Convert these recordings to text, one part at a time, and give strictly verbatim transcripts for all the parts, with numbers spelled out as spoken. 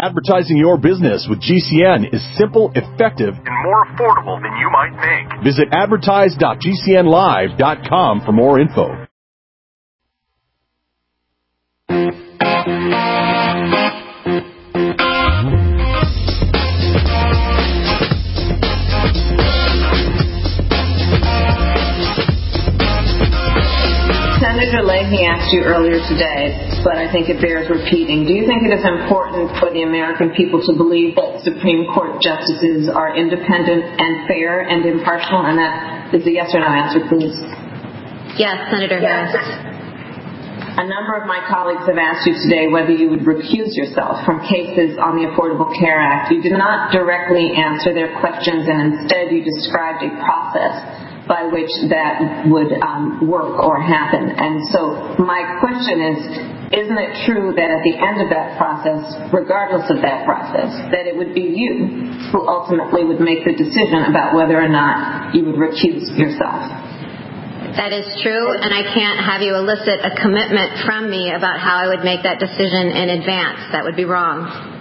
Advertising your business with G C N is simple, effective, and more affordable than you might think. Visit advertise dot g c n live dot com for more info. Senator Leahy asked you earlier today, but I think it bears repeating. Do you think it is important for the American people to believe that Supreme Court justices are independent and fair and impartial? And that is a yes or no answer, please. Yes, Senator Harris. A number of my colleagues have asked you today whether you would recuse yourself from cases on the Affordable Care Act. You did not directly answer their questions, and instead you described a process by which that would um, work or happen. And so my question is, isn't it true that at the end of that process, regardless of that process, that it would be you who ultimately would make the decision about whether or not you would recuse yourself? That is true, and I can't have you elicit a commitment from me about how I would make that decision in advance. That would be wrong.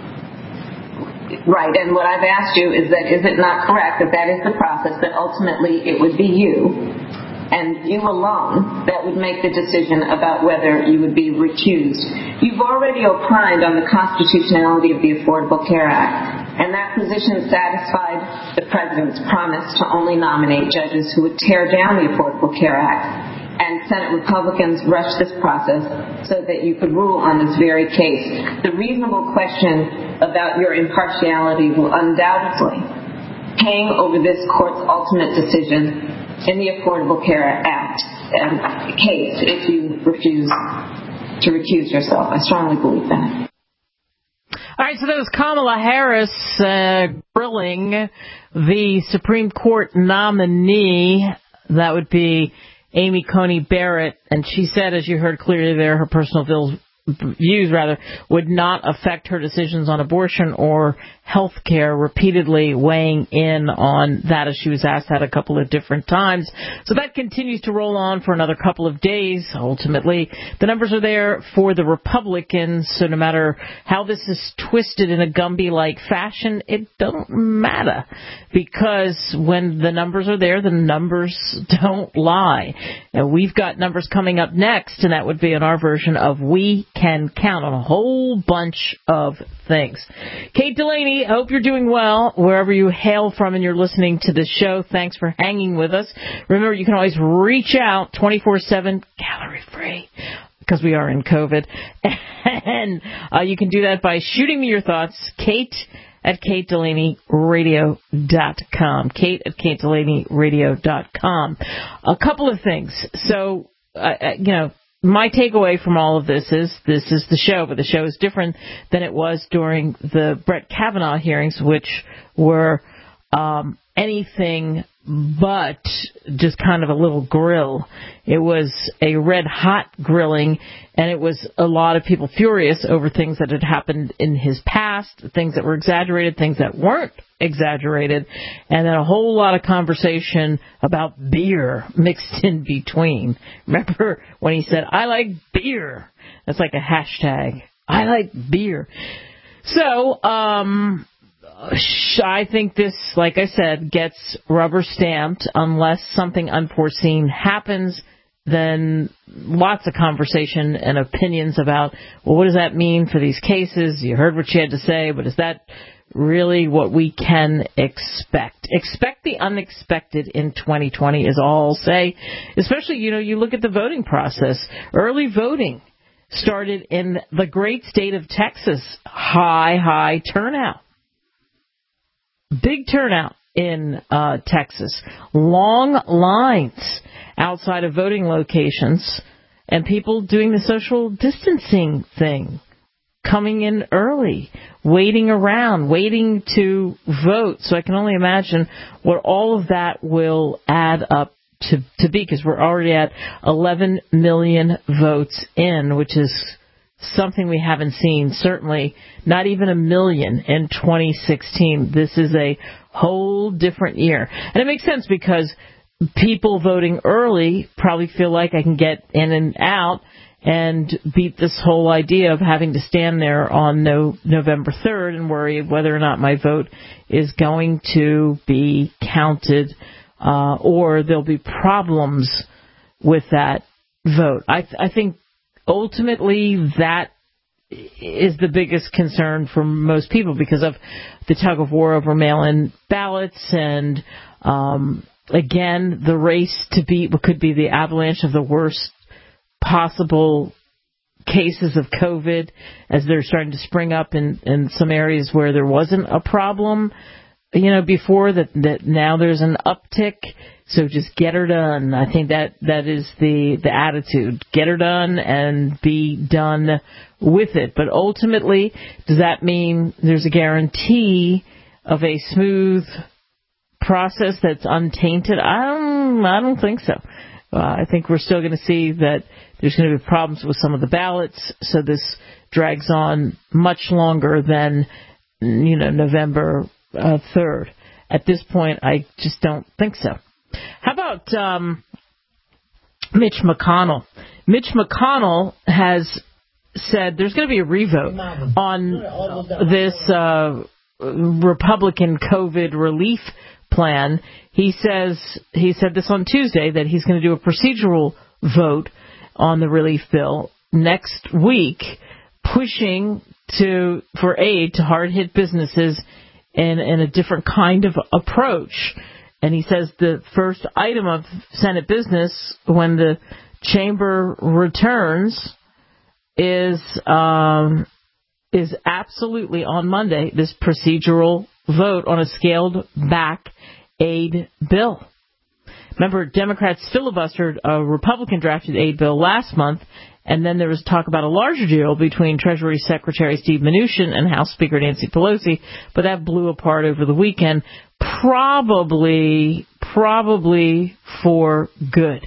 Right, and what I've asked you is that is it not correct that that is the process, that ultimately it would be you, and you alone, that would make the decision about whether you would be recused. You've already opined on the constitutionality of the Affordable Care Act, and that position satisfied the President's promise to only nominate judges who would tear down the Affordable Care Act. And Senate Republicans rushed this process so that you could rule on this very case. The reasonable question about your impartiality will undoubtedly hang over this court's ultimate decision in the Affordable Care Act um, case if you refuse to recuse yourself. I strongly believe that. All right, so that was Kamala Harris uh, grilling the Supreme Court nominee. That would be Amy Coney Barrett, and she said, as you heard clearly there, her personal views, views rather, would not affect her decisions on abortion or health care, repeatedly weighing in on that as she was asked that a couple of different times. So that continues to roll on for another couple of days. Ultimately, the numbers are there for the Republicans, so no matter how this is twisted in a Gumby-like fashion, it don't matter, because when the numbers are there, the numbers don't lie. Now, we've got numbers coming up next, and that would be in our version of We Can Count on a whole bunch of things. Kate Delaney, I hope you're doing well wherever you hail from and you're listening to the show. Thanks for hanging with us. Remember, you can always reach out twenty-four seven, calorie free, because we are in COVID. And uh, you can do that by shooting me your thoughts, Kate at kate delaney radio dot com. Kate at kate delaney radio dot com. A couple of things. So, uh, you know, my takeaway from all of this is this is the show, but the show is different than it was during the Brett Kavanaugh hearings, which were um, anything but just kind of a little grill. It was a red-hot grilling, and it was a lot of people furious over things that had happened in his past, things that were exaggerated, things that weren't exaggerated, and then a whole lot of conversation about beer mixed in between. Remember when he said, I like beer? That's like a hashtag. I like beer. So, um... I think this, like I said, gets rubber stamped unless something unforeseen happens. Then lots of conversation and opinions about, well, what does that mean for these cases? You heard what she had to say, but is that really what we can expect? Expect the unexpected in twenty twenty is all I'll say. Especially, you know, you look at the voting process. Early voting started in the great state of Texas. High, high turnout. Big turnout in uh, Texas. Long lines outside of voting locations, and people doing the social distancing thing, coming in early, waiting around, waiting to vote. So I can only imagine what all of that will add up to, to be, because we're already at eleven million votes in, which is something we haven't seen, certainly not even a million in twenty sixteen. This is a whole different year. And it makes sense because people voting early probably feel like I can get in and out, and beat this whole idea of having to stand there on no, November third and worry whether or not my vote is going to be counted uh, or there'll be problems with that vote. I, th- I think ultimately that is the biggest concern for most people because of the tug of war over mail-in ballots and, um, again, the race to beat what could be the avalanche of the worst possible cases of COVID as they're starting to spring up in, in some areas where there wasn't a problem, you know, before that, that now there's an uptick. So just get her done. I think that, that is the, the attitude. Get her done and be done with it. But ultimately, does that mean there's a guarantee of a smooth process that's untainted? I don't, I don't think so. Uh, I think we're still going to see that there's going to be problems with some of the ballots. So this drags on much longer than, you know, November uh, third. At this point, I just don't think so. How about um, Mitch McConnell? Mitch McConnell has said there's going to be a revote on this uh, Republican COVID relief plan. He says he said this on Tuesday that he's going to do a procedural vote on the relief bill next week, pushing to for aid to hard-hit businesses in, in a different kind of approach. And he says the first item of Senate business when the chamber returns is um, is absolutely on Monday this procedural vote on a scaled back aid bill. Remember, Democrats filibustered a Republican drafted aid bill last month, and then there was talk about a larger deal between Treasury Secretary Steve Mnuchin and House Speaker Nancy Pelosi, but that blew apart over the weekend. Probably, probably for good.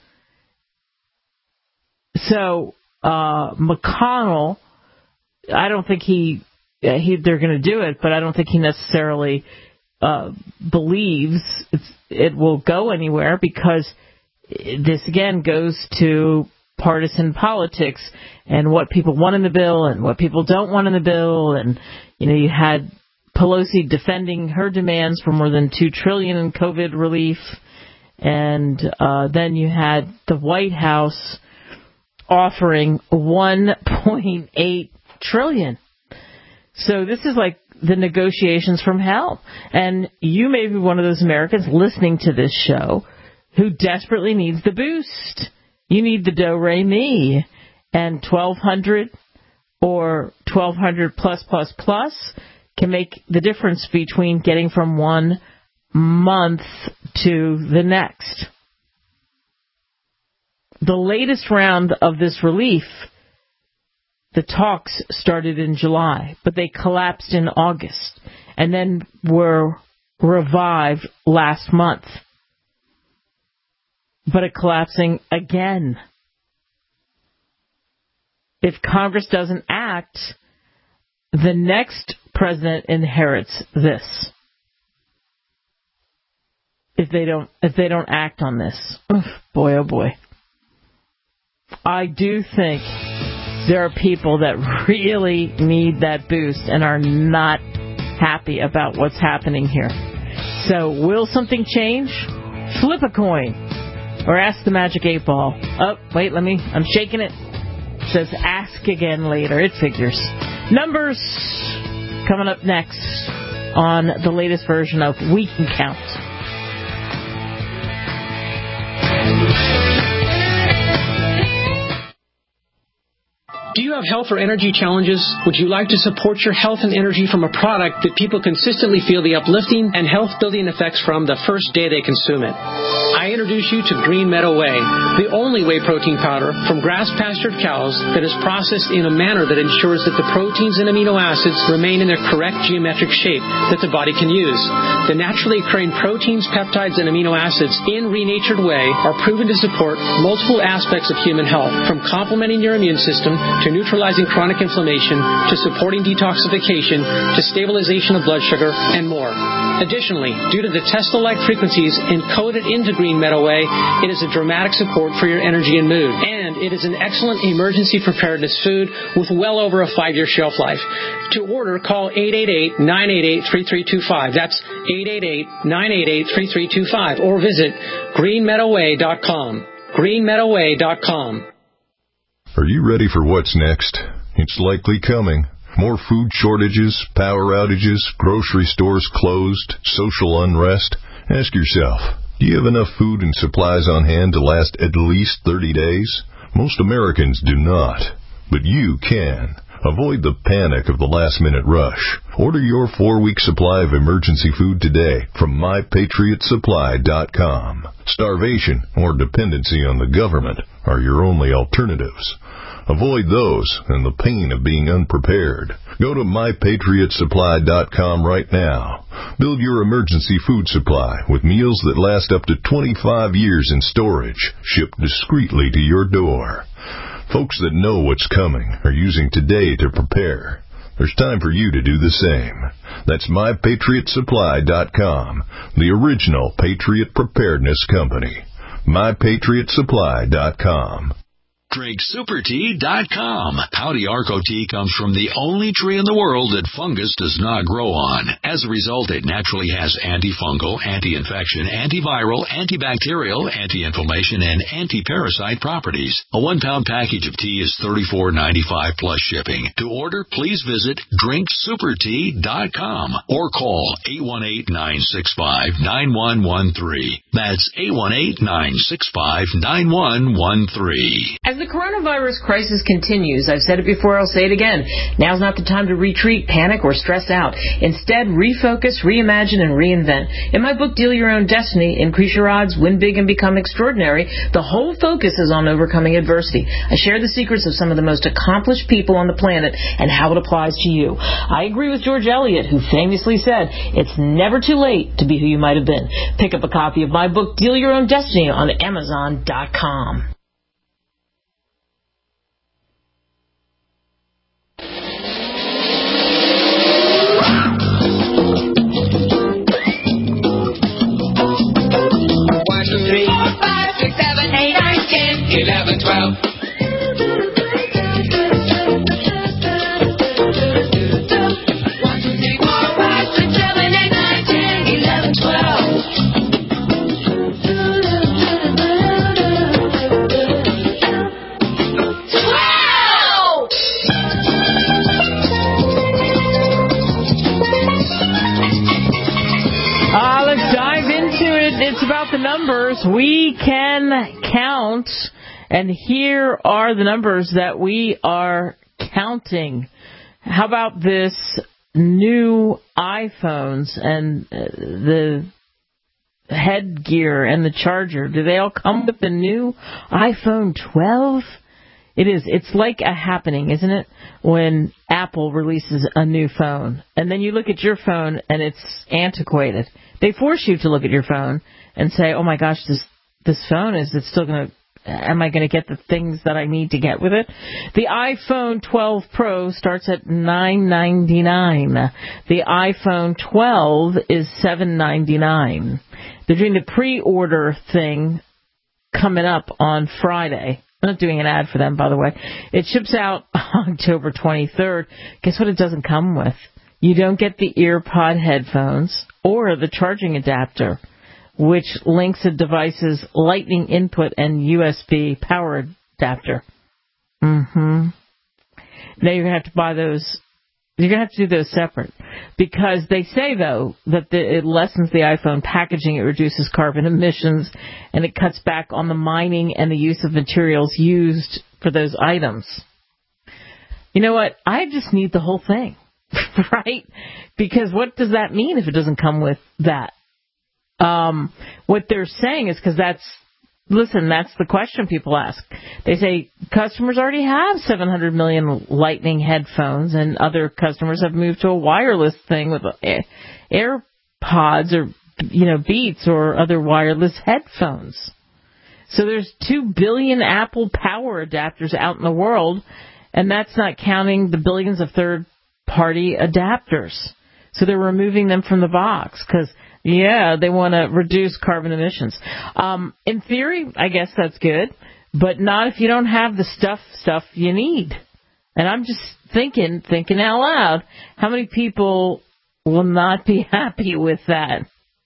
So uh, McConnell, I don't think he, he they're going to do it, but I don't think he necessarily uh, believes it's, it will go anywhere because this again goes to partisan politics and what people want in the bill and what people don't want in the bill, and you know you had Pelosi defending her demands for more than two trillion dollars in COVID relief. And uh, then you had the White House offering one point eight trillion dollars. So this is like the negotiations from hell. And you may be one of those Americans listening to this show who desperately needs the boost. You need the do-re-mi. And twelve hundred or twelve hundred plus plus plus can make the difference between getting from one month to the next. The latest round of this relief, the talks started in July, but they collapsed in August and then were revived last month. But it collapsing again. If Congress doesn't act, the next president inherits this. If they don't, if they don't act on this, Oof, boy, oh boy. I do think there are people that really need that boost and are not happy about what's happening here. So, will something change? Flip a coin, or ask the magic eight ball. Oh, wait, let me. I'm shaking it. It says ask again later. It figures. Numbers coming up next on the latest version of We Can Count. Do you have health or energy challenges? Would you like to support your health and energy from a product that people consistently feel the uplifting and health-building effects from the first day they consume it? I introduce you to Green Meadow Whey, the only whey protein powder from grass-pastured cows that is processed in a manner that ensures that the proteins and amino acids remain in their correct geometric shape that the body can use. The naturally occurring proteins, peptides, and amino acids in renatured whey are proven to support multiple aspects of human health, from complementing your immune system to nutrient neutralizing chronic inflammation, to supporting detoxification, to stabilization of blood sugar, and more. Additionally, due to the Tesla-like frequencies encoded into Green Meadow Whey, it is a dramatic support for your energy and mood. And it is an excellent emergency preparedness food with well over a five-year shelf life. To order, call eight eight eight, nine eight eight, three three two five. That's eight eight eight, nine eight eight, three three two five. Or visit green meadow way dot com. green meadow way dot com. Are you ready for what's next? It's likely coming. More food shortages, power outages, grocery stores closed, social unrest. Ask yourself, do you have enough food and supplies on hand to last at least thirty days? Most Americans do not, but you can. Avoid the panic of the last-minute rush. Order your four-week supply of emergency food today from my patriot supply dot com. Starvation or dependency on the government are your only alternatives. Avoid those and the pain of being unprepared. Go to my patriot supply dot com right now. Build your emergency food supply with meals that last up to twenty-five years in storage, shipped discreetly to your door. Folks that know what's coming are using today to prepare. There's time for you to do the same. That's my patriot supply dot com, the original Patriot Preparedness Company. my patriot supply dot com. Drink super tea dot com. Howdy Arco tea comes from the only tree in the world that fungus does not grow on. As a result, it naturally has antifungal, anti-infection, antiviral, antibacterial, anti-inflammation, and anti-parasite properties. A one-pound package of tea is thirty-four ninety-five plus shipping. To order, please visit drink super tea dot com or call eight one eight, nine six five, nine one one three. That's eight one eight, nine six five, nine one one three. As the coronavirus crisis continues, I've said it before, I'll say it again, now's not the time to retreat, panic, or stress out. Instead, refocus, reimagine, and reinvent. In my book, Deal Your Own Destiny, Increase Your Odds, Win Big, and Become Extraordinary, the whole focus is on overcoming adversity. I share the secrets of some of the most accomplished people on the planet and how it applies to you. I agree with George Eliot, who famously said, it's never too late to be who you might have been. Pick up a copy of my book, Deal Your Own Destiny, on amazon dot com. Three, four, five, six, seven, eight, nine, ten, eleven, twelve. One, two, three, four, five, six, seven, eight, nine, ten, eleven, twelve. Twelve! Uh, let's dive into it. It's about the numbers. We can count, and here are the numbers that we are counting. How about this new iPhones and uh, the headgear and the charger? Do they all come with the new iPhone twelve? It is. It's like a happening, isn't it? When Apple releases a new phone, and then you look at your phone and it's antiquated. They force you to look at your phone and say, "Oh my gosh, this this phone is it still going to? Am I going to get the things that I need to get with it?" The iPhone twelve Pro starts at nine ninety-nine. The iPhone twelve is seven ninety-nine. They're doing the pre-order thing coming up on Friday. I'm not doing an ad for them, by the way. It ships out October twenty-third. Guess what it doesn't come with? You don't get the EarPod headphones or the charging adapter, which links a device's lightning input and U S B power adapter. Mm-hmm. Now you're going to have to buy those. You're going to have to do those separate. Because they say, though, that the, it lessens the iPhone packaging, it reduces carbon emissions, and it cuts back on the mining and the use of materials used for those items. You know what? I just need the whole thing, right? Because what does that mean if it doesn't come with that? Um, what they're saying is because that's, listen, that's the question people ask. They say customers already have seven hundred million Lightning headphones, and other customers have moved to a wireless thing with AirPods or, you know, Beats or other wireless headphones. So there's two billion Apple power adapters out in the world, And that's not counting the billions of third-party adapters. So they're removing them from the box because, yeah, they want to reduce carbon emissions. Um, in theory, I guess that's good, but not if you don't have the stuff stuff you need. And I'm just thinking, thinking out loud, how many people will not be happy with that?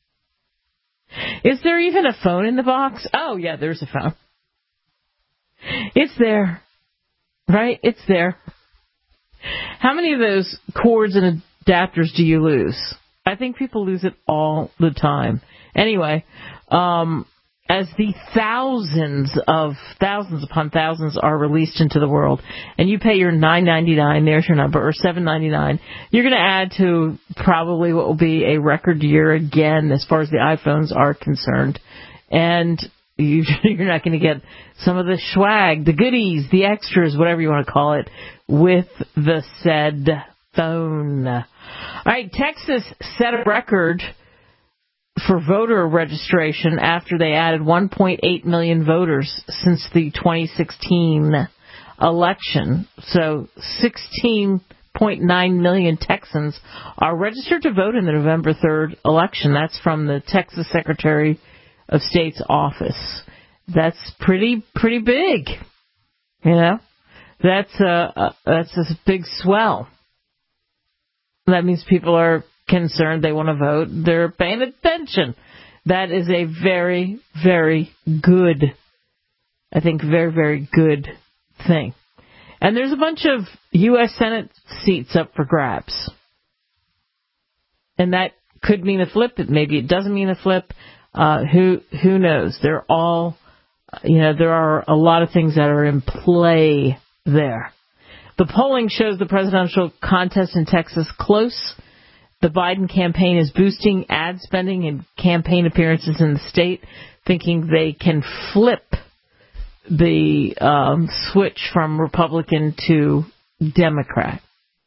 Is there even a phone in the box? Oh, yeah, there's a phone. It's there. Right? It's there. How many of those cords and adapters do you lose? I think people lose it all the time. Anyway, um, as the thousands of thousands upon thousands are released into the world, and you pay your nine ninety-nine, there's your number, or seven ninety-nine, you're going to add to probably what will be a record year again as far as the iPhones are concerned. And you, you're not going to get some of the swag, the goodies, the extras, whatever you want to call it, with the said phone. All right, Texas set a record for voter registration after they added one point eight million voters since the twenty sixteen election. So sixteen point nine million Texans are registered to vote in the November third election. That's from the Texas Secretary of State's office. That's pretty pretty big. You know, that's a, a that's a big swell. That means people are concerned, they want to vote, they're paying attention. That is a very, very good, I think, very, very good thing. And there's a bunch of U S Senate seats up for grabs. And that could mean a flip. Maybe it doesn't mean a flip. Uh, who who knows? They're all, you know, there are a lot of things that are in play there. The polling shows the presidential contest in Texas close. The Biden campaign is boosting ad spending and campaign appearances in the state, thinking they can flip the um, switch from Republican to Democrat.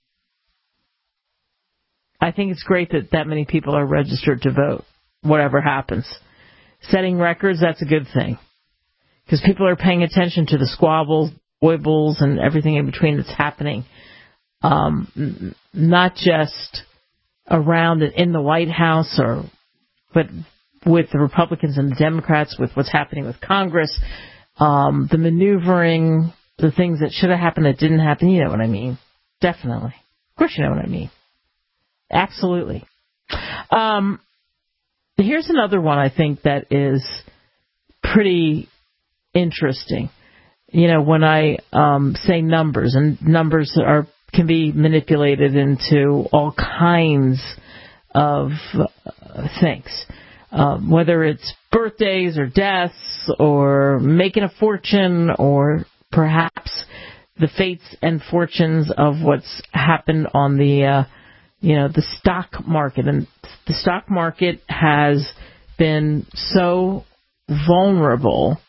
I think it's great that that many people are registered to vote, whatever happens. Setting records, that's a good thing. Because people are paying attention to the squabbles, foibles, and everything in between that's happening. Um, n- not just around and in the White House, or but with the Republicans and the Democrats, with what's happening with Congress, um, the maneuvering, the things that should have happened that didn't happen. You know what I mean? Definitely. Of course you know what I mean. Absolutely. Um, here's another one I think that is pretty interesting. You know, when I um, say numbers, and numbers are can be manipulated into all kinds of uh, things, um, whether it's birthdays or deaths or making a fortune or perhaps the fates and fortunes of what's happened on the, uh, you know, the stock market. And the stock market has been so vulnerable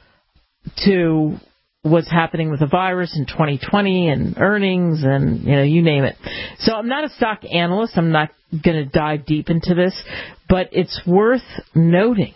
to what's happening with the virus in twenty twenty and earnings and, you know, you name it. So I'm not a stock analyst. I'm not going to dive deep into this, but it's worth noting.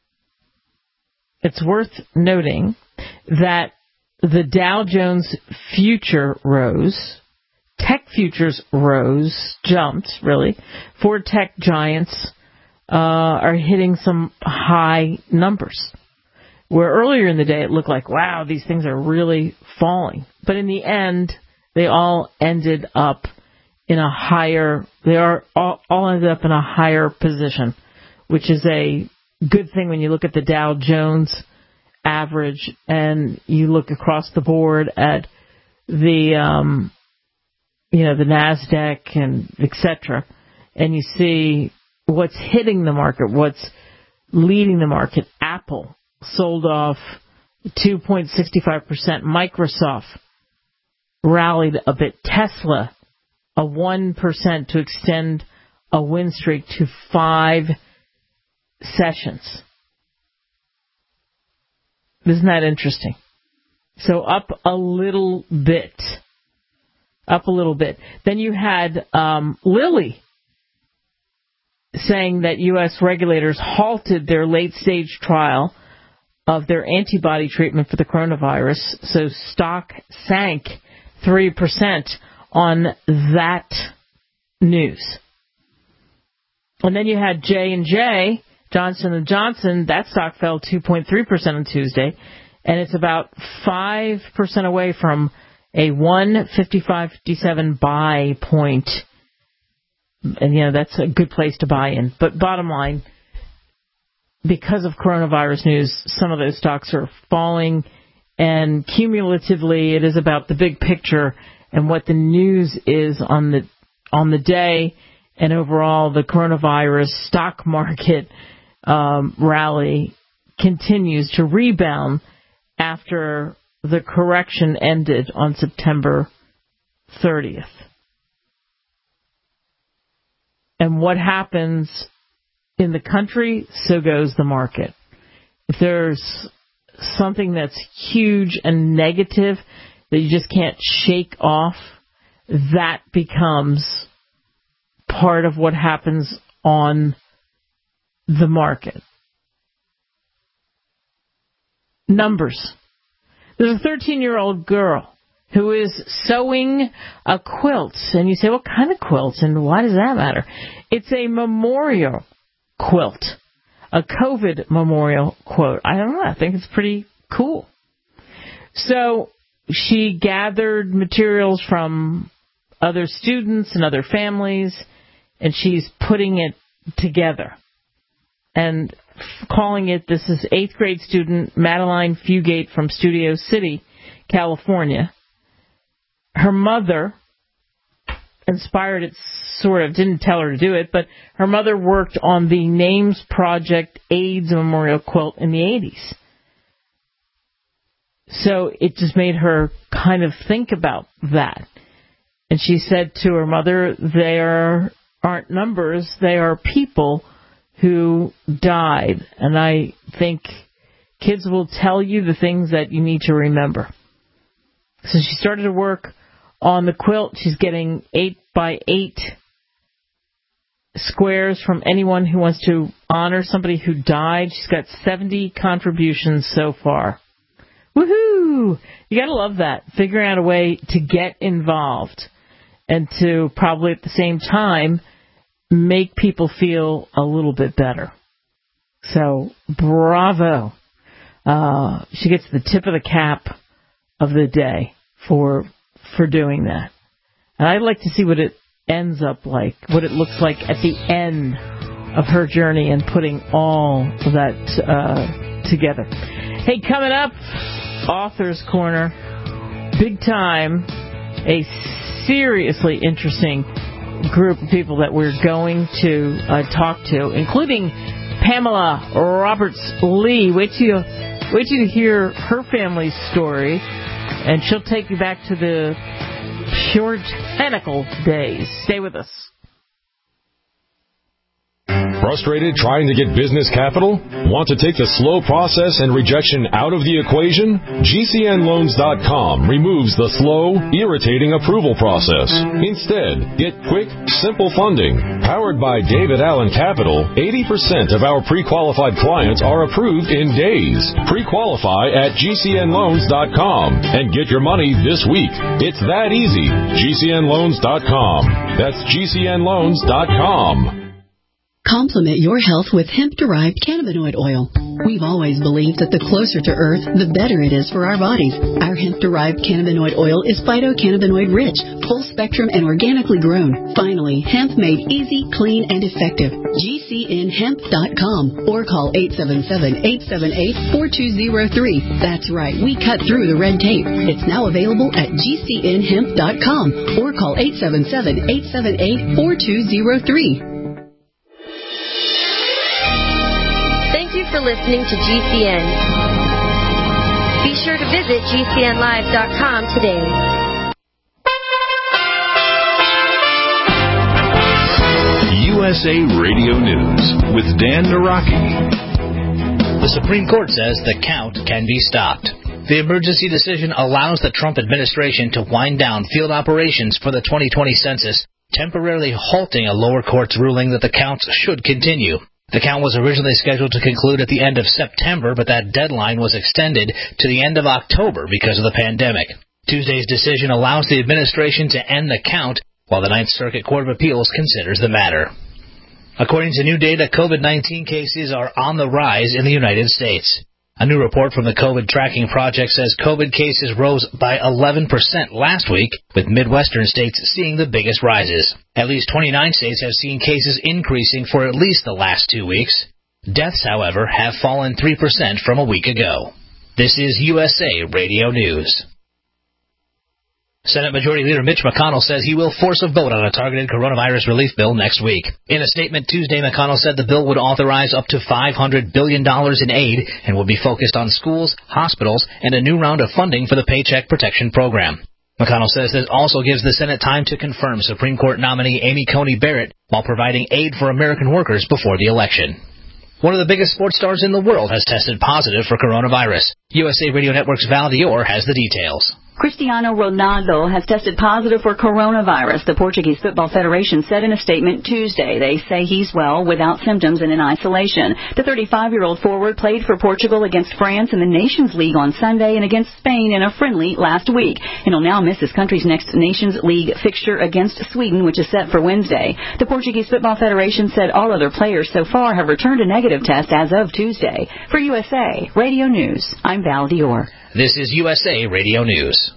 It's worth noting that the Dow Jones future rose, tech futures rose, jumped, really. Four tech giants uh, are hitting some high numbers. Where earlier in the day it looked like, wow, these things are really falling. But in the end, they all ended up in a higher, they are all, all ended up in a higher position, which is a good thing when you look at the Dow Jones average and you look across the board at the, um, you know, the NASDAQ and et cetera, and you see what's hitting the market, what's leading the market. Apple sold off two point six five percent. Microsoft rallied a bit. Tesla, a one percent to extend a win streak to five sessions. Isn't that interesting? So up a little bit. Up a little bit. Then you had um, Lilly saying that U S regulators halted their late-stage trial of their antibody treatment for the coronavirus, so stock sank three percent on that news. And then you had J and J, Johnson and Johnson. That stock fell two point three percent on Tuesday, and it's about five percent away from a one fifty-five fifty-seven buy point. And, you know, that's a good place to buy in. But bottom line, because of coronavirus news, some of those stocks are falling, and cumulatively it is about the big picture and what the news is on the on the day, and overall the coronavirus stock market um, rally continues to rebound after the correction ended on September thirtieth. And what happens in the country, so goes the market. If there's something that's huge and negative that you just can't shake off, that becomes part of what happens on the market. Numbers. There's a thirteen-year-old girl who is sewing a quilt. And you say, what kind of quilt? And why does that matter? It's a memorial quilt, a COVID memorial quilt. I don't know. I think it's pretty cool. So she gathered materials from other students and other families, and she's putting it together and calling it, this is eighth grade student Madeline Fugate from Studio City, California. Her mother inspired it, sort of, didn't tell her to do it, but her mother worked on the Names Project AIDS Memorial Quilt in the eighties. So it just made her kind of think about that. And she said to her mother, there aren't numbers, they are people who died. And I think kids will tell you the things that you need to remember. So she started to work on the quilt. She's getting eight by eight squares from anyone who wants to honor somebody who died. She's got seventy contributions so far. Woohoo! You gotta love that. Figuring out a way to get involved and to probably at the same time make people feel a little bit better. So, bravo. Uh, she gets the tip of the cap of the day for for doing that. And I'd like to see what it ends up like, what it looks like at the end of her journey and putting all of that uh, together. Hey, coming up, Author's Corner, big time, a seriously interesting group of people that we're going to uh, talk to, including Pamela Roberts-Lee. Wait till you, wait till you hear her family's story, and she'll take you back to the puritanical days. Stay with us. Frustrated trying to get business capital? Want to take the slow process and rejection out of the equation? G C N loans dot com removes the slow, irritating approval process. Instead, get quick, simple funding. Powered by David Allen Capital, eighty percent of our pre-qualified clients are approved in days. Pre-qualify at G C N loans dot com and get your money this week. It's that easy. G C N loans dot com. That's G C N loans dot com. Complement your health with hemp-derived cannabinoid oil. We've always believed that the closer to Earth, the better it is for our bodies. Our hemp-derived cannabinoid oil is phytocannabinoid-rich, full-spectrum, and organically grown. Finally, hemp made easy, clean, and effective. G C N hemp dot com or call eight seven seven, eight seven eight, four two zero three. That's right, we cut through the red tape. It's now available at G C N hemp dot com or call eight seven seven, eight seven eight, four two zero three. For listening to G C N. Be sure to visit G C N live dot com today. U S A Radio News with Dan Naraki. The Supreme Court says the count can be stopped. The emergency decision allows the Trump administration to wind down field operations for the twenty twenty census, temporarily halting a lower court's ruling that the counts should continue. The count was originally scheduled to conclude at the end of September, but that deadline was extended to the end of October because of the pandemic. Tuesday's decision allows the administration to end the count while the Ninth Circuit Court of Appeals considers the matter. According to new data, COVID nineteen cases are on the rise in the United States. A new report from the COVID Tracking Project says COVID cases rose by eleven percent last week, with Midwestern states seeing the biggest rises. At least twenty-nine states have seen cases increasing for at least the last two weeks. Deaths, however, have fallen three percent from a week ago. This is U S A Radio News. Senate Majority Leader Mitch McConnell says he will force a vote on a targeted coronavirus relief bill next week. In a statement Tuesday, McConnell said the bill would authorize up to five hundred billion dollars in aid and will be focused on schools, hospitals, and a new round of funding for the Paycheck Protection Program. McConnell says this also gives the Senate time to confirm Supreme Court nominee Amy Coney Barrett while providing aid for American workers before the election. One of the biggest sports stars in the world has tested positive for coronavirus. U S A Radio Network's Val Dior has the details. Cristiano Ronaldo has tested positive for coronavirus, the Portuguese Football Federation said in a statement Tuesday. They say he's well, without symptoms, and in isolation. The thirty-five-year-old forward played for Portugal against France in the Nations League on Sunday and against Spain in a friendly last week. And he'll now miss his country's next Nations League fixture against Sweden, which is set for Wednesday. The Portuguese Football Federation said all other players so far have returned a negative test as of Tuesday. For U S A Radio News, I'm Val Dior. This is U S A Radio News.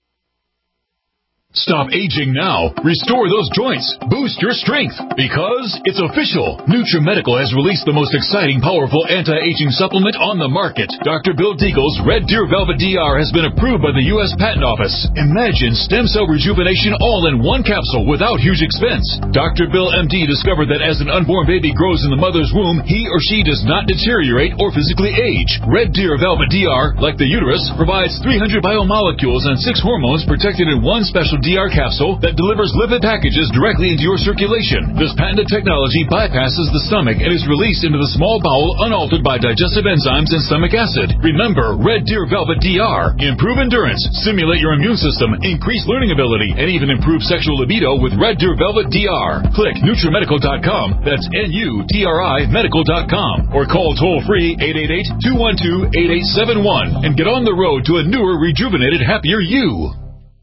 Stop aging now. Restore those joints. Boost your strength. Because it's official. NutriMedical has released the most exciting, powerful anti-aging supplement on the market. Doctor Bill Deagle's Red Deer Velvet D R has been approved by the U S Patent Office. Imagine stem cell rejuvenation all in one capsule without huge expense. Doctor Bill M D discovered that as an unborn baby grows in the mother's womb, he or she does not deteriorate or physically age. Red Deer Velvet D R, like the uterus, provides three hundred biomolecules and six hormones protected in one special D R capsule that delivers lipid packages directly into your circulation. This patented technology bypasses the stomach and is released into the small bowel unaltered by digestive enzymes and stomach acid. Remember, Red Deer Velvet D R. Improve endurance, stimulate your immune system, increase learning ability, and even improve sexual libido with Red Deer Velvet D R. Click NutriMedical dot com, that's N U T R I medical dot com, or call toll-free eight eight eight, two one two, eight eight seven one and get on the road to a newer, rejuvenated, happier you.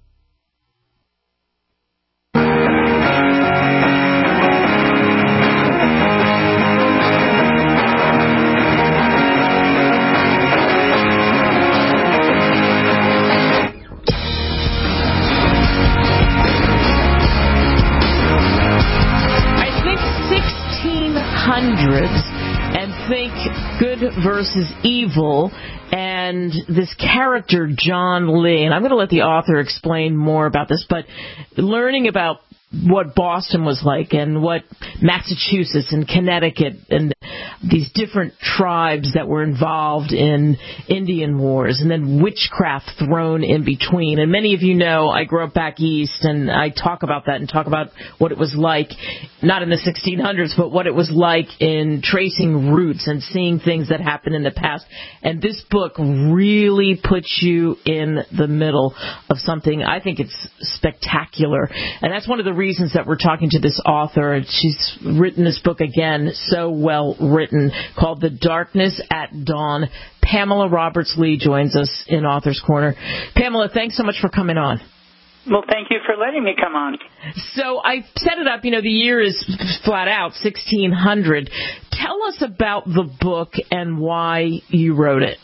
And think good versus evil and this character John Lee. And I'm going to let the author explain more about this, but learning about what Boston was like and what Massachusetts and Connecticut and these different tribes that were involved in Indian wars and then witchcraft thrown in between. And many of you know I grew up back east, and I talk about that and talk about what it was like, not in the sixteen hundreds, but what it was like in tracing roots and seeing things that happened in the past. And this book really puts you in the middle of something. I think it's spectacular. And that's one of the reasons that we're talking to this author. She's written this book again, so well written, called The Darkness at Dawn. Pamela Roberts-Lee joins us in Author's Corner. Pamela, thanks so much for coming on. Well, thank you for letting me come on. So I set it up, you know, the year is flat out, sixteen hundred. Tell us about the book and why you wrote it.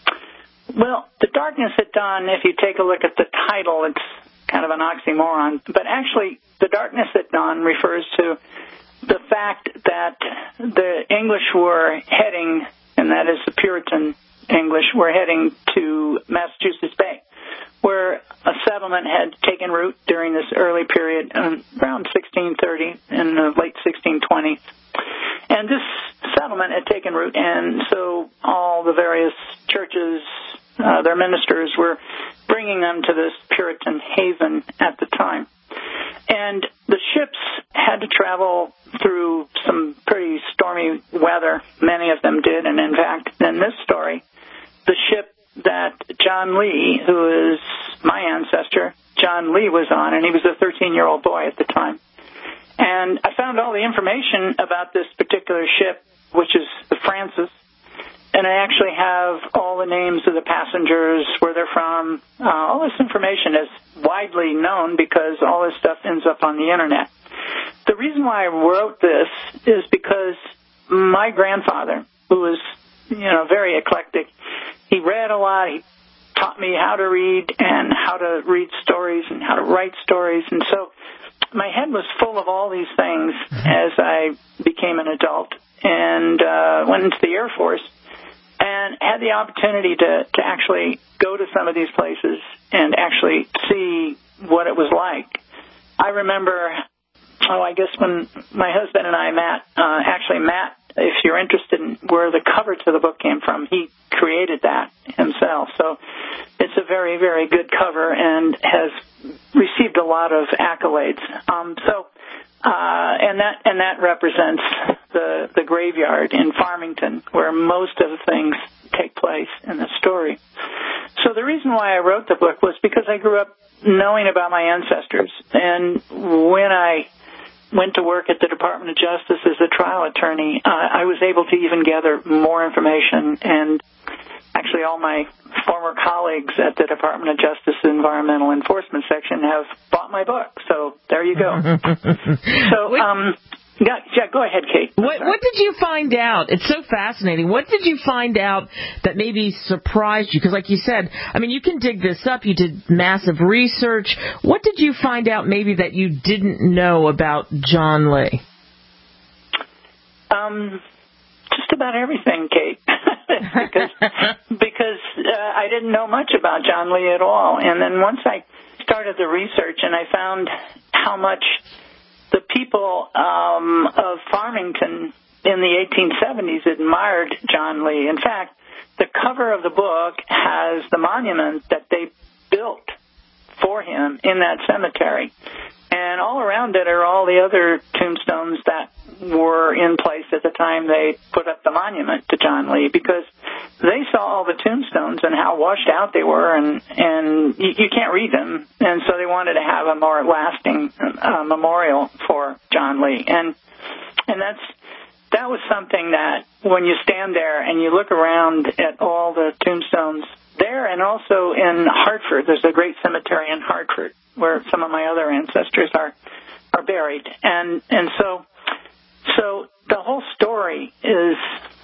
Well, The Darkness at Dawn, if you take a look at the title, it's kind of an oxymoron. But actually, The Darkness at Dawn refers to the fact that the English were heading, and that is the Puritan English, were heading to Massachusetts Bay, where a settlement had taken root during this early period, um, around sixteen thirty and the late sixteen twenties. And this settlement had taken root, and so all the various churches, uh, their ministers were bringing them to this Puritan haven at the time. And the ships had to travel through some pretty stormy weather. Many of them did, and in fact, in this story, the ship that John Lee, who is my ancestor, John Lee was on, and he was a thirteen-year-old boy at the time. And I found all the information about this particular ship, which is the Francis, uh, and I actually have all the names of the passengers, where they're from. Uh, all this information is widely known because all this stuff ends up on the Internet. The reason why I wrote this is because my grandfather, who was, you know, very eclectic, he read a lot. He taught me how to read and how to read stories and how to write stories. And so my head was full of all these things as I became an adult and uh, went into the Air Force and had the opportunity to, to actually go to some of these places and actually see what it was like. I remember, oh, I guess when my husband and I, Matt, uh, actually Matt, if you're interested in where the cover to the book came from, he created that himself. So it's a very, very good cover and has received a lot of accolades. Um, so, uh, and that and that represents the the graveyard in Farmington, where most of the things take place in the story. So the reason why I wrote the book was because I grew up knowing about my ancestors, and when I went to work at the Department of Justice as a trial attorney, uh, I was able to even gather more information, and actually all my former colleagues at the Department of Justice Environmental Enforcement Section have bought my book, so there you go. so, um, yeah, yeah, go ahead, Kate. What, what did you find out? It's so fascinating. What did you find out that maybe surprised you? Because like you said, I mean, you can dig this up. You did massive research. What did you find out maybe that you didn't know about John Lee? Um, just about everything, Kate. because because uh, I didn't know much about John Lee at all. And then once I started the research and I found how much the people um, of Farmington in the eighteen seventies admired John Lee. In fact, the cover of the book has the monument that they built for him in that cemetery. And all around it are all the other tombstones that were in place at the time they put up the monument to John Lee, because they saw all the tombstones and how washed out they were, and, and you, you can't read them. And so they wanted to have a more lasting uh, memorial for John Lee. And and that's that was something that when you stand there and you look around at all the tombstones there, and also in Hartford, there's a great cemetery in Hartford where some of my other ancestors are are buried. And and so so the whole story is,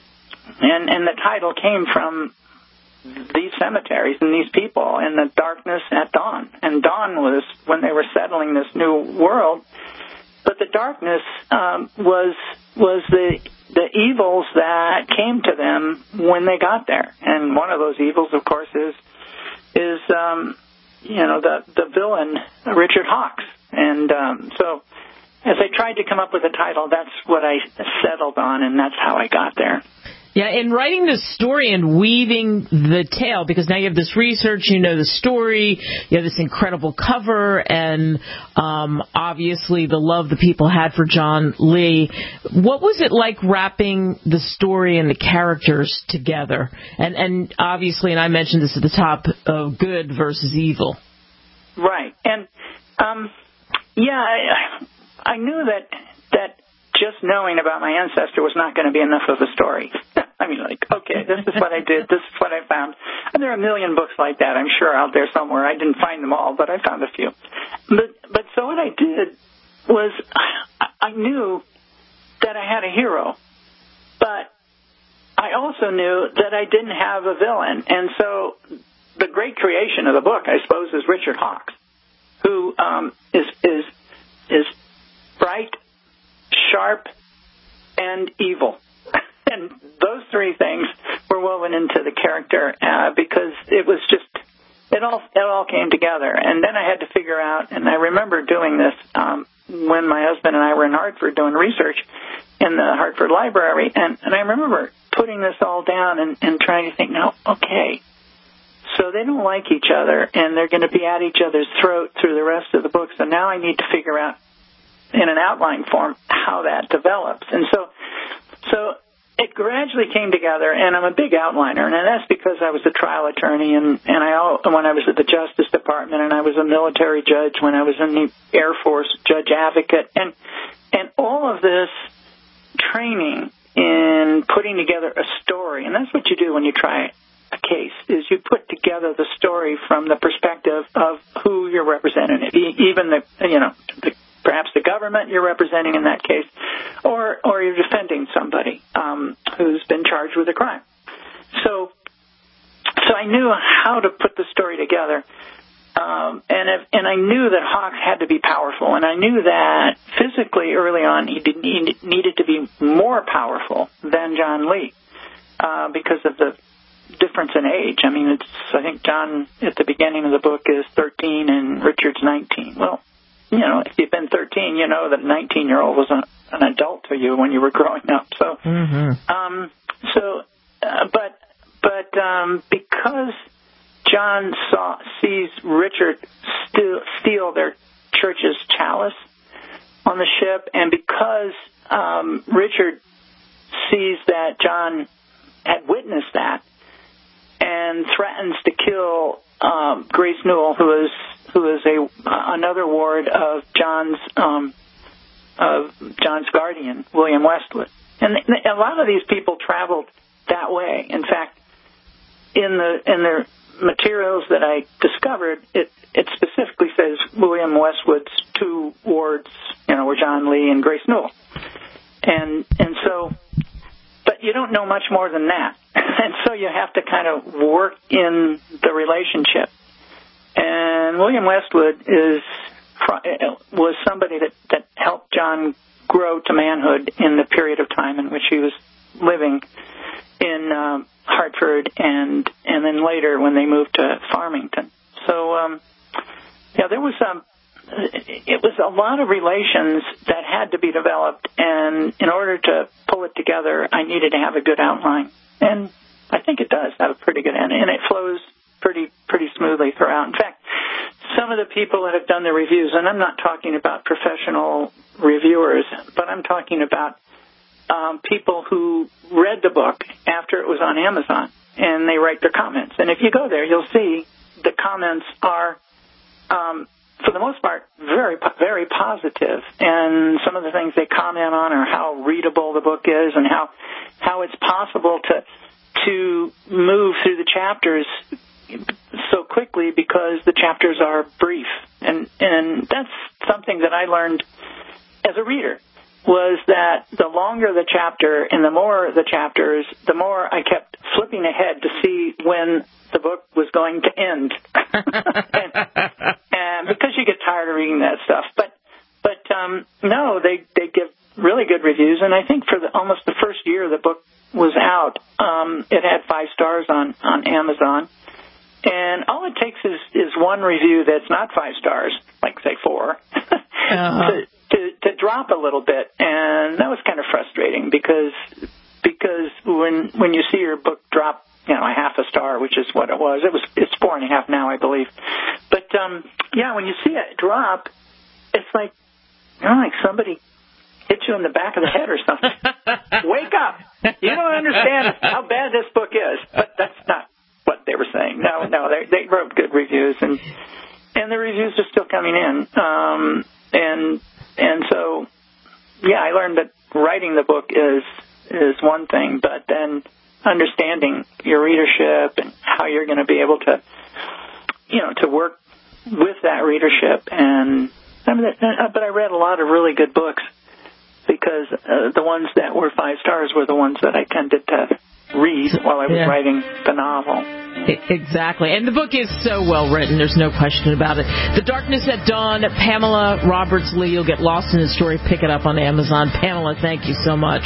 and and the title came from these cemeteries and these people and the darkness at dawn. And dawn was when they were settling this new world. But the darkness um, was was the the evils that came to them when they got there. And one of those evils, of course, is is um, you know the the villain Richard Hawks. And um, so, as I tried to come up with a title, that's what I settled on, and that's how I got there. Yeah, in writing this story and weaving the tale, because now you have this research, you know the story, you have this incredible cover, and um, obviously the love the people had for John Lee. What was it like wrapping the story and the characters together? And, and obviously, and I mentioned this at the top, of good versus evil. Right. And, um, yeah, I, I knew that that just knowing about my ancestor was not going to be enough of a story. I mean, like, okay, this is what I did, this is what I found. And there are a million books like that, I'm sure, out there somewhere. I didn't find them all, but I found a few. But but so what I did was I knew that I had a hero, but I also knew that I didn't have a villain. And so the great creation of the book, I suppose, is Richard Hawks, who um, is is is bright, sharp, and evil. And those three things were woven into the character uh, because it was just, it all it all came together. And then I had to figure out, and I remember doing this um, when my husband and I were in Hartford doing research in the Hartford Library, and, and I remember putting this all down and, and trying to think, now, okay, so they don't like each other, and they're going to be at each other's throat through the rest of the book, so now I need to figure out in an outline form how that develops. And so so it gradually came together, and I'm a big outliner, and that's because I was a trial attorney, and, and I when I was at the Justice Department, and I was a military judge when I was in the Air Force, judge advocate, and and all of this training in putting together a story, and that's what you do when you try a case, is you put together the story from the perspective of who you're representing, even the, you know, the, perhaps the government you're representing in that case, or or you're defending somebody um, who's been charged with a crime. So, so I knew how to put the story together. Um, and if, and I knew that Hawks had to be powerful, and I knew that physically early on he, did, he needed to be more powerful than John Lee uh, because of the difference in age. I mean, it's I think John at the beginning of the book is thirteen and Richard's nineteen. Well, you know, if you've been thirteen, you know that a nineteen-year-old was an, an adult to you when you were growing up. So, mm-hmm. um, so, uh, but but um, because John saw, sees Richard steal, steal their church's chalice on the ship, and because um, Richard sees that John had witnessed that and threatens to kill um, Grace Newell, who is who is a uh, another ward of John's um, of John's guardian, William Westwood, and a lot of these people traveled that way. In fact, in the in the materials that I discovered, it, it specifically says William Westwood's two wards, you know, were John Lee and Grace Newell. And and so, but you don't know much more than that. And so you have to kind of work in the relationship. And William Westwood is was somebody that, that helped John grow to manhood in the period of time in which he was living in uh, Hartford, and and then later when they moved to Farmington. So um, yeah, there was um, it was a lot of relations that had to be developed, and in order to pull it together, I needed to have a good outline, and I think it does have a pretty good end, and it flows pretty pretty smoothly throughout. In fact, some of the people that have done the reviews, and I'm not talking about professional reviewers, but I'm talking about Um, people who read the book after it was on Amazon, and they write their comments. And if you go there, you'll see the comments are, um, for the most part, very, very positive. And some of the things they comment on are how readable the book is, and how how it's possible to to move through the chapters so quickly because the chapters are brief. And and that's something that I learned as a reader, was that the longer the chapter and the more the chapters, the more I kept flipping ahead to see when the book was going to end. and, and because you get tired of reading that stuff. But but um, no, they, they give really good reviews. And I think for the, almost the first year the book was out, um, it had five stars on, on Amazon. And all it takes is, is one review that's not five stars, like, say, four, uh-huh. to, to to drop a little bit, and that was kind of frustrating because because when when you see your book drop, you know, a half a star, which is what it was, it was it's four and a half now, I believe. But um, yeah, when you see it drop, it's like, you know, like somebody hit you in the back of the head or something. Wake up! You don't understand how bad this book is, but that's not what they were saying. No, no, they they wrote good reviews, and and the reviews are still coming in, um, and. And so, yeah, I learned that writing the book is is one thing, but then understanding your readership and how you're going to be able to, you know, to work with that readership. And I mean, but I read a lot of really good books because uh, the ones that were five stars were the ones that I tended to read while I was yeah. writing the novel. Exactly. And the book is so well written. There's no question about it. The Darkness at Dawn, Pamela Roberts-Lee. You'll get lost in the story. Pick it up on Amazon. Pamela, thank you so much.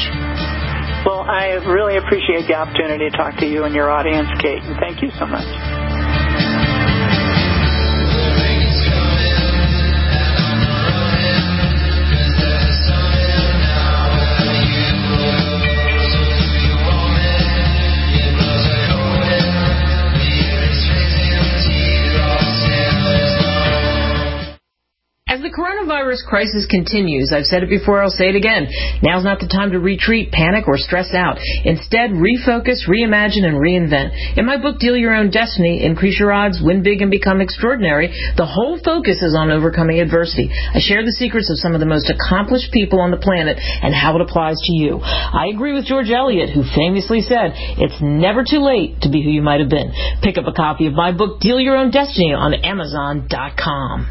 Well, I really appreciate the opportunity to talk to you and your audience, Kate, and thank you so much. As the coronavirus coronavirus crisis continues. I've said it before, I'll say it again. Now's not the time to retreat, panic, or stress out. Instead, refocus, reimagine, and reinvent. In my book, Deal Your Own Destiny, Increase Your Odds, Win Big, and Become Extraordinary, the whole focus is on overcoming adversity. I share the secrets of some of the most accomplished people on the planet and how it applies to you. I agree with George Eliot, who famously said, it's never too late to be who you might have been. Pick up a copy of my book, Deal Your Own Destiny, on Amazon dot com.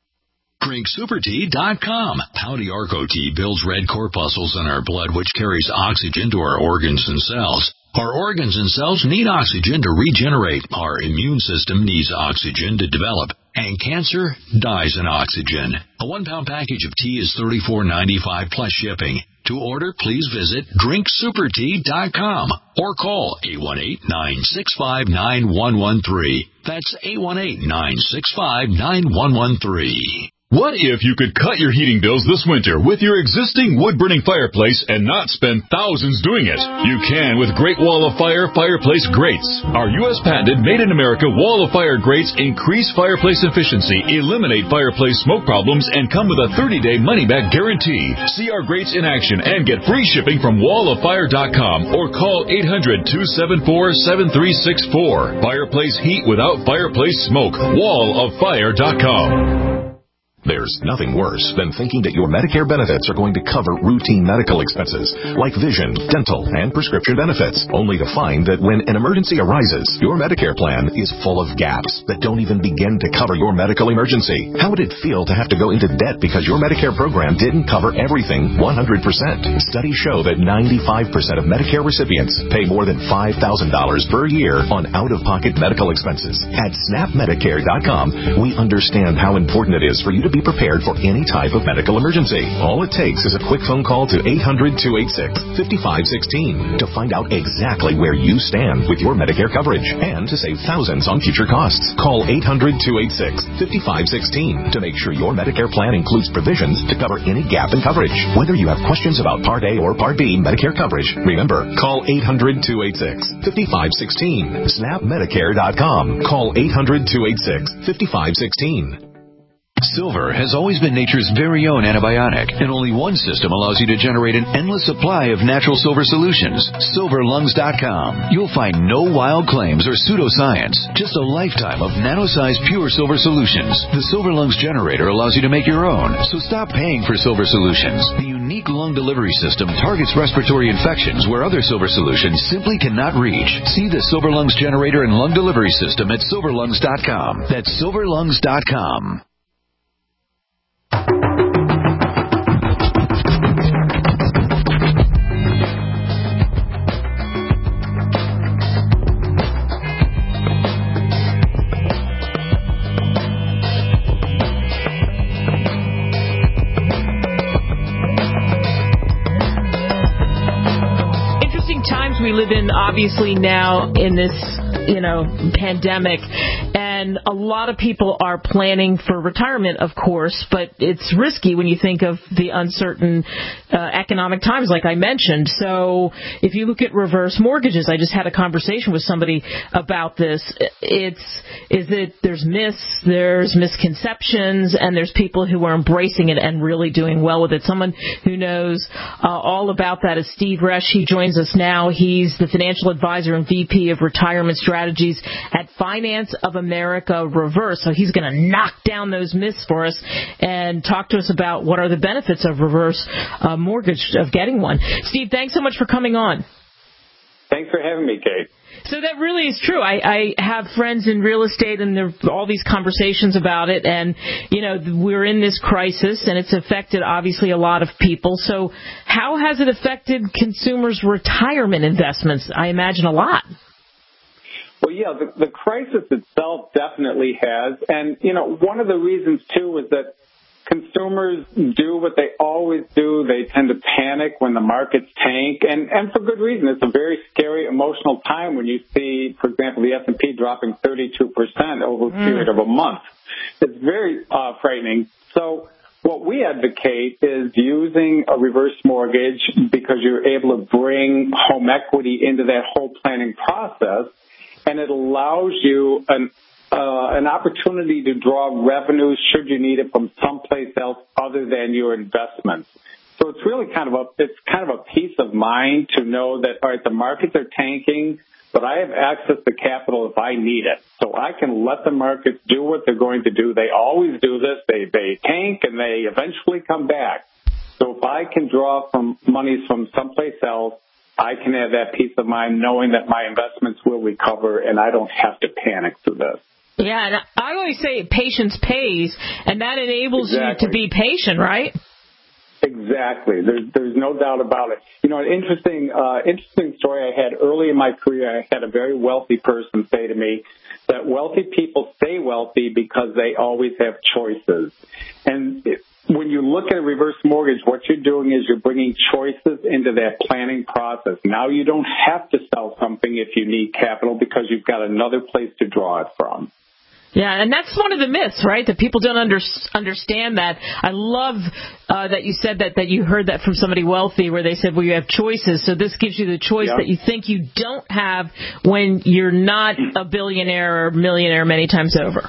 Drink Super Tea dot com. Pouty Arco Tea builds red corpuscles in our blood, which carries oxygen to our organs and cells. Our organs and cells need oxygen to regenerate. Our immune system needs oxygen to develop. And cancer dies in oxygen. A one-pound package of tea is thirty-four ninety-five plus shipping. To order, please visit Drink Super Tea dot com or call eight one eight, nine six five, nine one one three. That's eight one eight, nine six five, nine one one three. What if you could cut your heating bills this winter with your existing wood-burning fireplace and not spend thousands doing it? You can with Great Wall of Fire fireplace grates. Our U S patented made-in-America Wall of Fire grates increase fireplace efficiency, eliminate fireplace smoke problems, and come with a thirty-day money-back guarantee. See our grates in action and get free shipping from wall of fire dot com or call eight hundred, two seven four, seven three six four. Fireplace heat without fireplace smoke. wall of fire dot com. There's nothing worse than thinking that your Medicare benefits are going to cover routine medical expenses like vision, dental, and prescription benefits, only to find that when an emergency arises, your Medicare plan is full of gaps that don't even begin to cover your medical emergency. How would it feel to have to go into debt because your Medicare program didn't cover everything one hundred percent? Studies show that ninety-five percent of Medicare recipients pay more than five thousand dollars per year on out-of-pocket medical expenses. At snap medicare dot com, we understand how important it is for you to be prepared for any type of medical emergency. All it takes is a quick phone call to eight hundred, two eight six, five five one six to find out exactly where you stand with your Medicare coverage and to save thousands on future costs. Call eight hundred, two eight six, five five one six to make sure your Medicare plan includes provisions to cover any gap in coverage. Whether you have questions about Part A or Part B Medicare coverage, remember, call eight hundred, two eight six, five five one six. snap medicare dot com. Call eight hundred, two eight six, five five one six. Silver has always been nature's very own antibiotic, and only one system allows you to generate an endless supply of natural silver solutions. silver lungs dot com. You'll find no wild claims or pseudoscience, just a lifetime of nano-sized pure silver solutions. The Silver Lungs generator allows you to make your own, so stop paying for silver solutions. The unique lung delivery system targets respiratory infections where other silver solutions simply cannot reach. See the Silver Lungs generator and lung delivery system at silver lungs dot com. That's silver lungs dot com. We live in, obviously, now in this, you know, pandemic, and a lot of people are planning for retirement, of course, but it's risky when you think of the uncertain uh, economic times, like I mentioned. So if you look at reverse mortgages, I just had a conversation with somebody about this. It's is it there's myths, there's misconceptions, and there's people who are embracing it and really doing well with it. Someone who knows uh, all about that is Steve Resch. He joins us now. He's the financial advisor and V P of retirement strategies at Finance of America Reverse. So he's going to knock down those myths for us and talk to us about what are the benefits of reverse uh, mortgage, of getting one. Steve, thanks so much for coming on. Thanks for having me, Kate. So that really is true. I, I have friends in real estate, and there are all these conversations about it. And, you know, we're in this crisis, and it's affected, obviously, a lot of people. So how has it affected consumers' retirement investments? I imagine a lot. Well, yeah, the, the crisis itself definitely has. And, you know, one of the reasons, too, is that consumers do what they always do. They tend to panic when the markets tank, and, and for good reason. It's a very scary, emotional time when you see, for example, the S and P dropping thirty-two percent over a period mm. of a month. It's very uh, frightening. So what we advocate is using a reverse mortgage because you're able to bring home equity into that whole planning process, and it allows you an uh, an opportunity to draw revenue should you need it from someplace else other than your investments. So it's really kind of a it's kind of a peace of mind to know that, all right, the markets are tanking, but I have access to capital if I need it. So I can let the markets do what they're going to do. They always do this. They they tank and they eventually come back. So if I can draw from monies from someplace else, I can have that peace of mind knowing that my investments will recover and I don't have to panic through this. Yeah, and I always say patience pays, and that enables Exactly. you to be patient, right? Exactly. There's there's no doubt about it. You know, an interesting uh, interesting story I had early in my career. I had a very wealthy person say to me that wealthy people stay wealthy because they always have choices. And it, when you look at a reverse mortgage, what you're doing is you're bringing choices into that planning process. Now you don't have to sell something if you need capital because you've got another place to draw it from. Yeah, and that's one of the myths, right? That people don't under, understand that. I love uh, that you said that, that you heard that from somebody wealthy where they said, well, you have choices. So this gives you the choice Yeah. that you think you don't have when you're not a billionaire or millionaire many times over.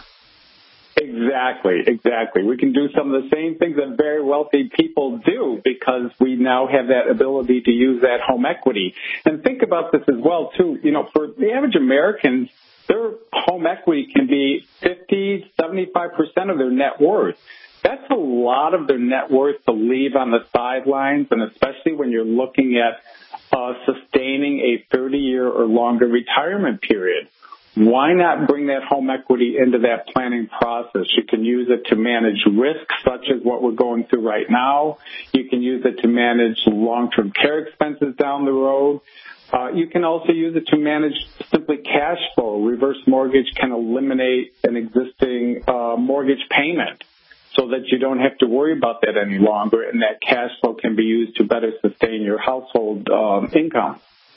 Exactly, exactly. We can do some of the same things that very wealthy people do because we now have that ability to use that home equity. And think about this as well, too. You know, for the average American, their home equity can be fifty, seventy-five percent of their net worth. That's a lot of their net worth to leave on the sidelines, and especially when you're looking at uh, sustaining a thirty-year or longer retirement period. Why not bring that home equity into that planning process? You can use it to manage risks such as what we're going through right now. You can use it to manage long-term care expenses down the road. Uh, you can also use it to manage simply cash flow. Reverse mortgage can eliminate an existing uh, mortgage payment so that you don't have to worry about that any longer, and that cash flow can be used to better sustain your household um, income.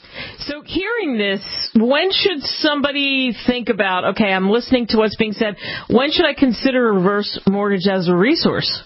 So hearing this, when should somebody think about, okay, I'm listening to what's being said, when should I consider a reverse mortgage as a resource?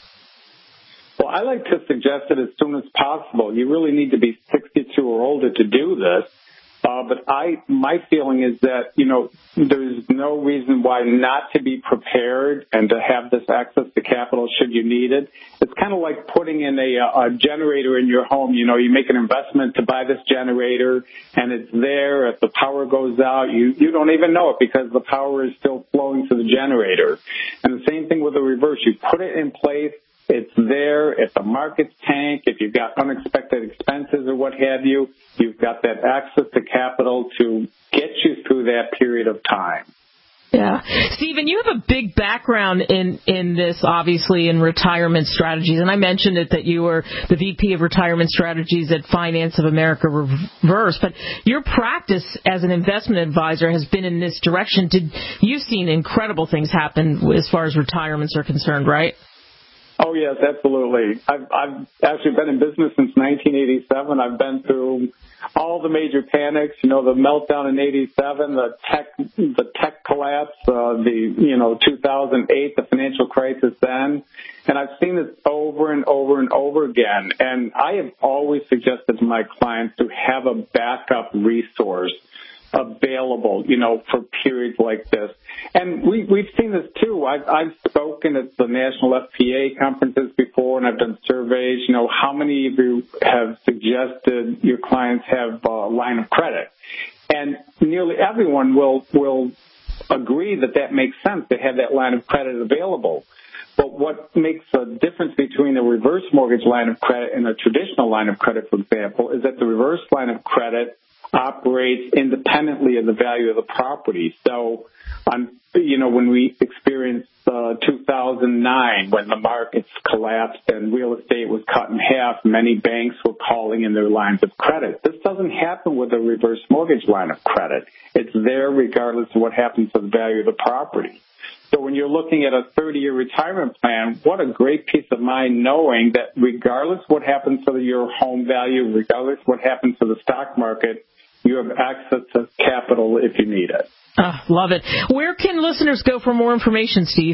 Well, I like to suggest it as soon as possible. You really need to be sixty-two or older to do this. Uh, but I, my feeling is that, you know, there's no reason why not to be prepared and to have this access to capital should you need it. It's kind of like putting in a, a generator in your home. You know, you make an investment to buy this generator and it's there. If the power goes out, you, you don't even know it because the power is still flowing to the generator. And the same thing with the reverse. You put it in place. It's there. If the markets tank, if you've got unexpected expenses or what have you, you've got that access to capital to get you through that period of time. Yeah. Stephen, you have a big background in, in this, obviously, in retirement strategies. And I mentioned it that you were the V P of Retirement Strategies at Finance of America Reverse. But your practice as an investment advisor has been in this direction. Did, you've seen incredible things happen as far as retirements are concerned, right? Oh, yes, absolutely. I've, I've actually been in business since nineteen eighty-seven. I've been through all the major panics, you know, the meltdown in eighty-seven, the tech, the tech collapse, uh, the, you know, two thousand eight, the financial crisis then. And I've seen this over and over and over again. And I have always suggested to my clients to have a backup resource available, you know, for periods like this. And we, we've seen this too. I've, I've spoken at the National F P A conferences before, and I've done surveys. You know, how many of you have suggested your clients have a line of credit? And nearly everyone will, will agree that that makes sense to have that line of credit available. But what makes a difference between a reverse mortgage line of credit and a traditional line of credit, for example, is that the reverse line of credit operates independently of the value of the property. So, on, you know, when we experienced uh, two thousand nine, when the markets collapsed and real estate was cut in half, many banks were calling in their lines of credit. This doesn't happen with a reverse mortgage line of credit. It's there regardless of what happens to the value of the property. So when you're looking at a thirty-year retirement plan, what a great peace of mind knowing that regardless what happens to your home value, regardless what happens to the stock market, you have access to capital if you need it. Oh, love it. Where can listeners go for more information, Steve?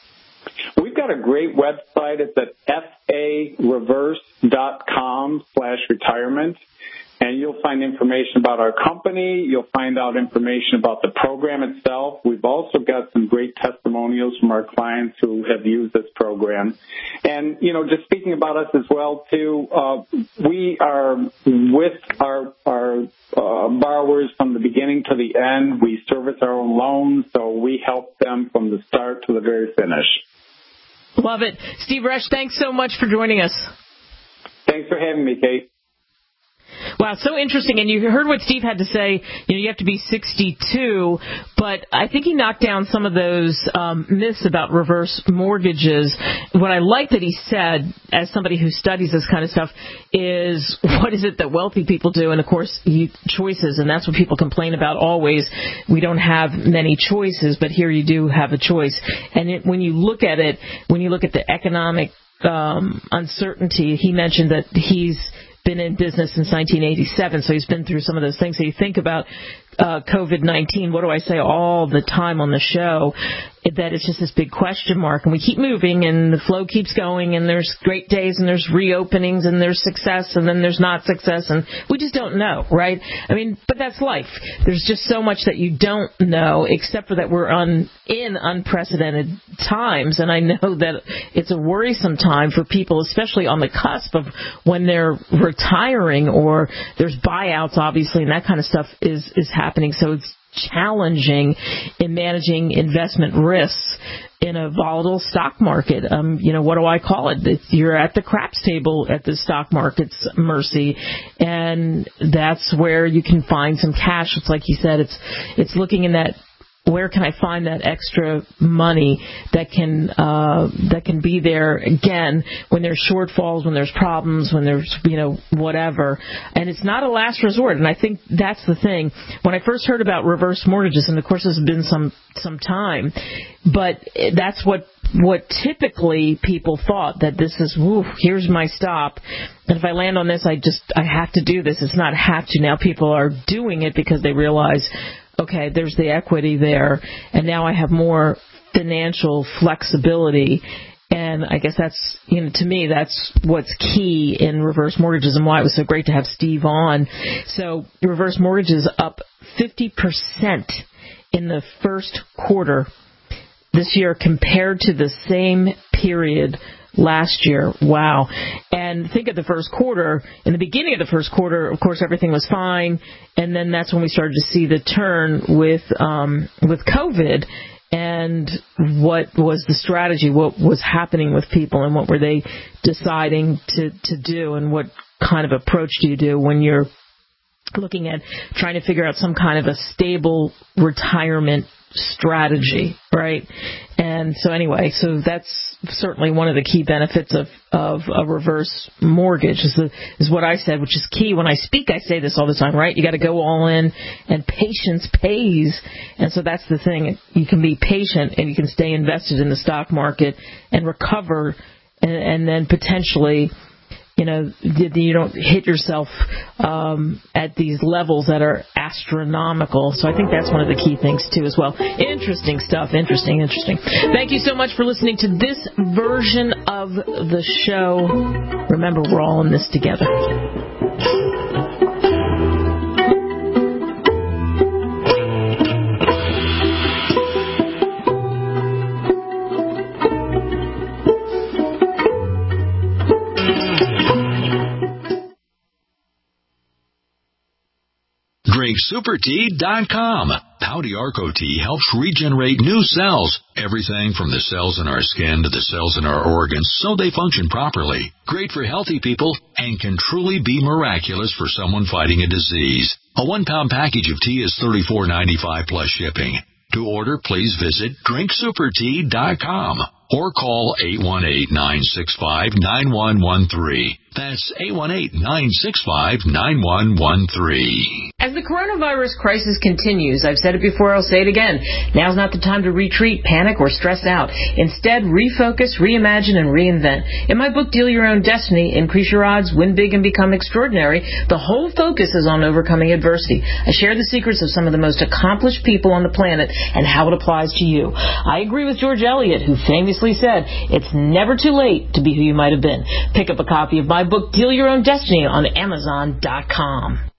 We've got a great website. It's at fareverse dot com slash retirement. and you'll find information about our company. You'll find out information about the program itself. We've also got some great testimonials from our clients who have used this program. And, you know, just speaking about us as well, too, uh, we are with our, our uh, borrowers from the beginning to the end. We service our own loans, so we help them from the start to the very finish. Love it. Steve Resch, thanks so much for joining us. Thanks for having me, Kate. Wow, so interesting. And you heard what Steve had to say. You know, you have to be sixty-two, but I think he knocked down some of those um, myths about reverse mortgages. What I like that he said, as somebody who studies this kind of stuff, is what is it that wealthy people do? And, of course, you, choices, and that's what people complain about always. We don't have many choices, but here you do have a choice. And it, when you look at it, when you look at the economic um, uncertainty, he mentioned that he's been in business since nineteen eighty-seven, so he's been through some of those things. So you think about uh, COVID nineteen, what do I say all the time on the show, that it's just this big question mark, and we keep moving, and the flow keeps going, and there's great days, and there's reopenings, and there's success, and then there's not success, and we just don't know, right? I mean, but that's life. There's just so much that you don't know, except for that we're un, in unprecedented times, and I know that it's a worrisome time for people, especially on the cusp of when they're retiring, or there's buyouts, obviously, and that kind of stuff is, is happening, so it's challenging in managing investment risks in a volatile stock market. Um, you know, what do I call it? It's, you're at the craps table at the stock market's mercy, and that's where you can find some cash. It's like he said, it's it's looking in that, where can I find that extra money that can uh, that can be there again when there's shortfalls, when there's problems, when there's, you know, whatever. And it's not a last resort. And I think that's the thing. When I first heard about reverse mortgages, and of course this has been some some time, but that's what what typically people thought, that this is, woo, here's my stop. And if I land on this, I just I have to do this. It's not have to. Now people are doing it because they realize, okay, there's the equity there, and now I have more financial flexibility. And I guess that's, you know, to me, that's what's key in reverse mortgages and why it was so great to have Steve on. So reverse mortgages up fifty percent in the first quarter this year compared to the same period last year. Wow. And think of the first quarter. In the beginning of the first quarter, of course, everything was fine. And then that's when we started to see the turn with um, with COVID. And what was the strategy? What was happening with people? And what were they deciding to, to do? And what kind of approach do you do when you're looking at trying to figure out some kind of a stable retirement strategy, right? And so anyway, so that's certainly one of the key benefits of, of a reverse mortgage is, the, is what I said, which is key. When I speak, I say this all the time, right? You got to go all in, and patience pays. And so that's the thing. You can be patient, and you can stay invested in the stock market and recover, and, and then potentially, you know, you don't hit yourself um, at these levels that are astronomical. So I think that's one of the key things, too, as well. Interesting stuff. Interesting, interesting. Thank you so much for listening to this version of the show. Remember, we're all in this together. drink super tea dot com. Pouty Arco Tea helps regenerate new cells. Everything from the cells in our skin to the cells in our organs, so they function properly. Great for healthy people and can truly be miraculous for someone fighting a disease. A one-pound package of tea is thirty-four ninety-five plus shipping. To order, please visit drink super tea dot com or call eight one eight, nine six five, nine one one three. That's eight one eight, nine six five, nine one one three. As the coronavirus crisis continues, I've said it before, I'll say it again, now's not the time to retreat, panic, or stress out. Instead, refocus, reimagine, and reinvent. In my book, Deal Your Own Destiny, Increase Your Odds, Win Big, and Become Extraordinary, the whole focus is on overcoming adversity. I share the secrets of some of the most accomplished people on the planet and how it applies to you. I agree with George Eliot, who famously said, it's never too late to be who you might have been. Pick up a copy of my book, Deal Your Own Destiny, on Amazon dot com.